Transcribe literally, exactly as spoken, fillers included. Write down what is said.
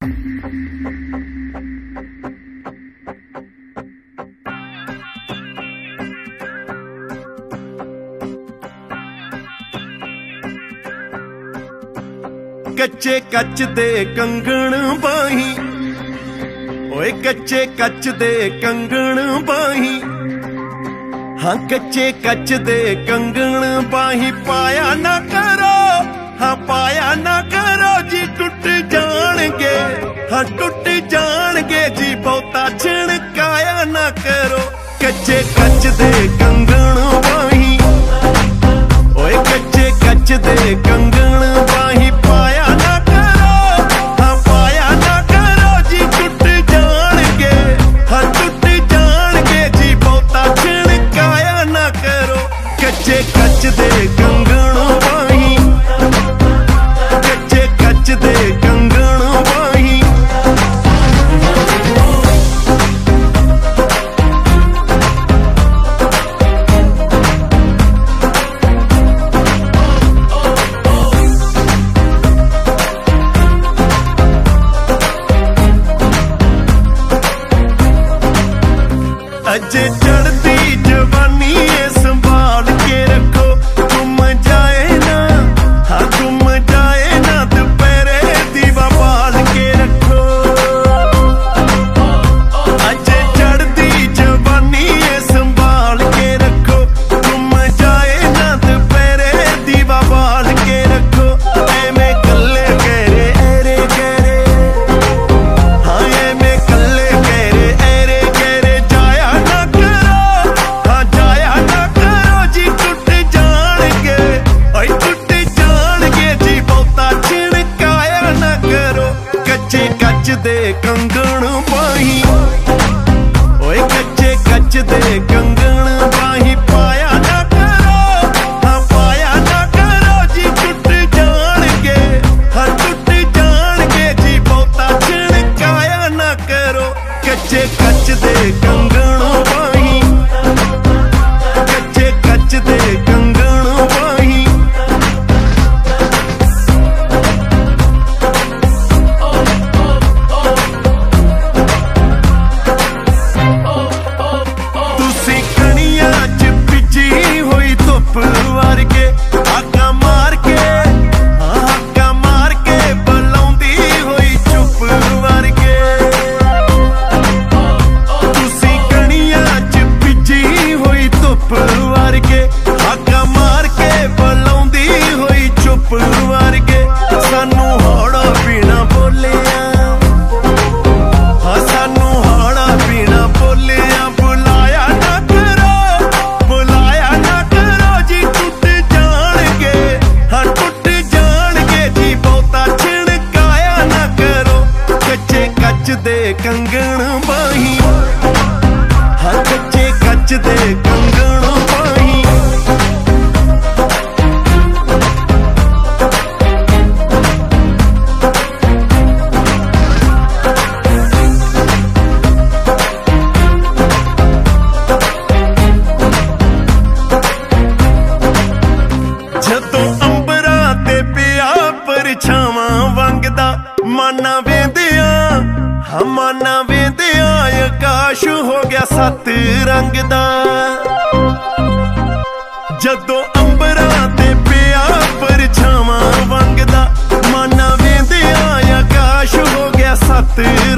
ਕੱਚੇ ਕੱਚ ਦੇ ਕੰਗਣ ਬਾਹੀਂ, ਓਏ ਕੱਚੇ ਕੱਚ ਦੇ ਕੰਗਣ ਬਾਹੀਂ, ਹਾਂ ਕੱਚੇ ਕੱਚ ਦੇ ਕੰਗਣ ਬਾਹੀਂ। ਪਾਇਆ ਨਾ ਕਰੋ, ਹਾਂ ਪਾਇਆ ਨਾ ਕਰੋ ਜੀ, ਟੁੱਟ ਜਾਣਗੇ, ਹਾਂ ਟੁੱਟ ਜਾਣਗੇ ਜੀ, ਬਹੁਤਾ ਛਿਣਕਾਇਆ ਨਾ ਕਰੋ। ਕੱਚੇ ਕੱਚ ਦੇ ਕੰਗਣ ਬਾਹੀਂ, ਓਏ ਕੱਚੇ ਕੱਚ ਦੇ ਕੰਗਣ ਬਾਹੀਂ। ਪਾਇਆ ਨਾ ਕਰੋ, ਹਾਂ ਪਾਇਆ ਨਾ ਕਰੋ ਜੀ, ਟੁੱਟ ਜਾਣਗੇ, ਹਾਂ ਟੁੱਟ ਜਾਣਗੇ ਜੀ, ਬਹੁਤਾ ਛਿਣਕਾਇਆ ਨਾ ਕਰੋ। ਕੱਚੇ ਕੱਚ ਦੇ ਕੰਗਣ ਬਾਹੀਂ, ਕੱਚੇ ਕੱਚ ਦੇ ਕੰਗਣ ਬਾਹੀਂ। ਅਜੇ ਚੜ੍ਹਦੀ ਜਵਾਨੀ ਏ ਸੰਭਾਲ ਕੇ ਰੱਖੋ, ਗੁੰਮ ਜਾਏ ਨਾ, ਹਾਂ ਗੁੰਮ ਜਾਏ ਨਾ, ਦੁਪਹਿਰੇ ਦੀਵਾ ਬਾਲ ਕੇ ਰੱਖੋ। ਅਜੇ ਚੜ੍ਹਦੀ ਜਵਾਨੀ ਏ ਸੰਭਾਲ ਕੇ ਰੱਖੋ, ਗੁੰਮ ਜਾਏ ਨਾ, ਦੁਪਹਿਰੇ ਦੀਵਾ ਬਾਲ ਕੇ ਰੱਖੋ। ਐਵੇਂ ਕੱਲੇ ਕਹਿਰੇ ਐਰੇ ਕਹਿਰੇ, ਹਾਂ ਐਵੇਂ ਕੱਲੇ ਕਹਿਰੇ ਐਰੇ ਕਹਿਰੇ, ਜਾਇਆ ਨਾ ਕਰੋ, ਹਾਂ ਜਾਇਆ ਨਾ ਕਰੋ ਜੀ, ਟੁੱਟ ਜਾਣਗੇ, ਓਏ ਟੁੱਟ ਜਾਣਗੇ ਜੀ, ਬਹੁਤਾ ਛਿਣਕਾਇਆ ਨਾ ਕਰੋ। ਕੱਚੇ ਕੱਚ ਦੇ ਕੰਗਣ ਬਾਹੀਂ, ਓਏ ਕੱਚੇ ਕੱਚ ਦੇ ਕੰਗਣ ਬਾਹੀਂ। ਪਾਇਆ ਨਾ ਕਰੋ, ਹਾਂ ਪਾਇਆ ਨਾ ਕਰੋ ਜੀ, ਟੁੱਟ ਜਾਣਗੇ, ਹਾਂ ਟੁੱਟ ਜਾਣਗੇ ਜੀ, ਬਹੁਤਾ ਛਿਣਕਾਇਆ ਨਾ ਕਰੋ। ਕੱਚੇ ਕੱਚ ਦੇ ਕੰਗਣ ਬਾਹੀਂ, ਕੱਚੇ ਕੱਚ ਦੇ ਕੰਗਣ ਬਾਹੀਂ। ਤੁਸੀਂ ਕਣੀਆਂ ਚ ਭਿੱਜੀ ਹੋਈ ਧੁੱਪ ਵਰਗੇ, ਹਾਕਾਂ ਮਾਰ ਕੇ, ਹਾਂ ਹਾਕਾਂ ਮਾਰ ਕੇ, ਬੁਲਾਉਂਦੀ ਹੋਈ ਚੁੱਪ ਵਰਗੇ। ਤੁਸੀਂ ਕਣੀਆਂ ਚ ਭਿੱਜੀ ਹੋਈ ਧੁੱਪ ਵਰਗੇ, ਹਾਕਾਂ ਮਾਰ ਕੇ, ਬੁਲਾਉਂਦੀ ਹੋਈ ਚੁੱਪ ਵਰਗੇ। ਸਾਨੂੰ ਹੌੜਾ ਪੀਣਾ ਬੋਲਿਆ, ਹਾਂ ਸਾਨੂੰ ਹੌੜਾ ਪੀਣਾ ਬੋਲਿਆ। ਬੁਲਾਇਆ ਨਾ ਕਰੋ, ਬੁਲਾਇਆ ਨਾ ਕਰੋ ਜੀ, ਟੁੱਟ ਜਾਣਗੇ, ਹਾਂ ਟੁੱਟ ਜਾਣਗੇ ਜੀ, ਬਹੁਤਾ ਛਿਣਕਾਇਆ ਨਾ ਕਰੋ। ਕੱਚੇ ਕੱਚ ਦੇ ਕੰਗਣ ਬਾਹੀਂ, ਹਾਂ ਕੱਚੇ ਕੱਚ ਦੇ ਕੰਗਣ ਬਾਹੀਂ। ਜਦੋਂ ਅੰਬਰਾਂ ਤੇ ਪਿਆ ਪਰਛਾਵਾਂ ਵੰਗਦਾ, ਮਾਨਾ ਵੇਂਦਿਆਂ, ਹਾਂ ਮਾਨਾ ਵੇਂਦਿਆਂ, ਆਕਾਸ਼ ਹੋ ਗਿਆ ਸੱਤ ਰੰਗ ਦਾ। ਜਦੋਂ ਅੰਬਰਾਂ ਤੇ ਪਿਆ ਪਰਛਾਵਾਂ ਵੰਗਦਾ, ਮਾਨਾ ਵੇਂਦਿਆਂ, ਆਕਾਸ਼ ਹੋ ਗਿਆ ਸੱਤ